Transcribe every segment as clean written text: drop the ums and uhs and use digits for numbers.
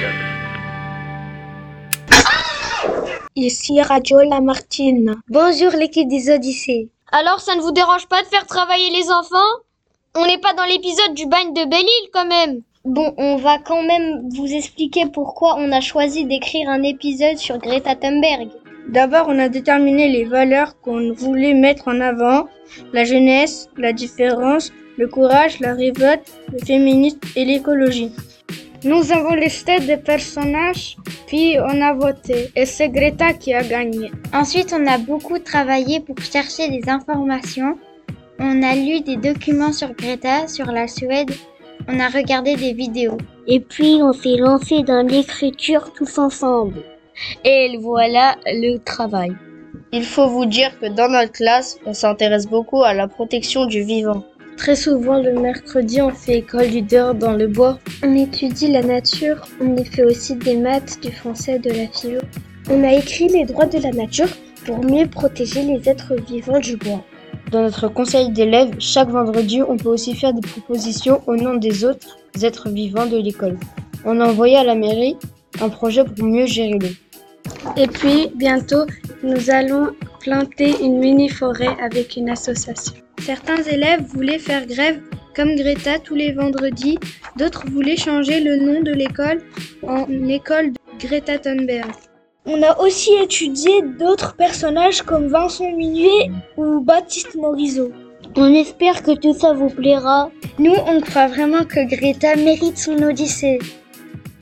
Ici Radio Lamartine. Bonjour l'équipe des Odyssées. Alors ça ne vous dérange pas de faire travailler les enfants ? On n'est pas dans l'épisode du bagne de Belle-Île quand même. Bon, on va quand même vous expliquer pourquoi on a choisi d'écrire un épisode sur Greta Thunberg. D'abord, on a déterminé les valeurs qu'on voulait mettre en avant, la jeunesse, la différence, le courage, la révolte, le féminisme et l'écologie. Nous avons listé des personnages, puis on a voté, et c'est Greta qui a gagné. Ensuite, on a beaucoup travaillé pour chercher des informations. On a lu des documents sur Greta, sur la Suède. On a regardé des vidéos. Et puis, on s'est lancé dans l'écriture tous ensemble. Et voilà le travail. Il faut vous dire que dans notre classe, on s'intéresse beaucoup à la protection du vivant. Très souvent, le mercredi, on fait école du dehors dans le bois. On étudie la nature, on y fait aussi des maths, du français, de la philo. On a écrit les droits de la nature pour mieux protéger les êtres vivants du bois. Dans notre conseil d'élèves, chaque vendredi, on peut aussi faire des propositions au nom des autres êtres vivants de l'école. On a envoyé à la mairie un projet pour mieux gérer l'eau. Et puis, bientôt, nous allons planter une mini-forêt avec une association. Certains élèves voulaient faire grève comme Greta tous les vendredis, d'autres voulaient changer le nom de l'école en école Greta Thunberg. On a aussi étudié d'autres personnages comme Vincent Minuet ou Baptiste Morisot. On espère que tout ça vous plaira. Nous, on croit vraiment que Greta mérite son Odyssée.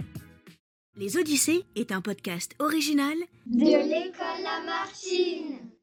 Les Odyssées est un podcast original de l'école Lamartine.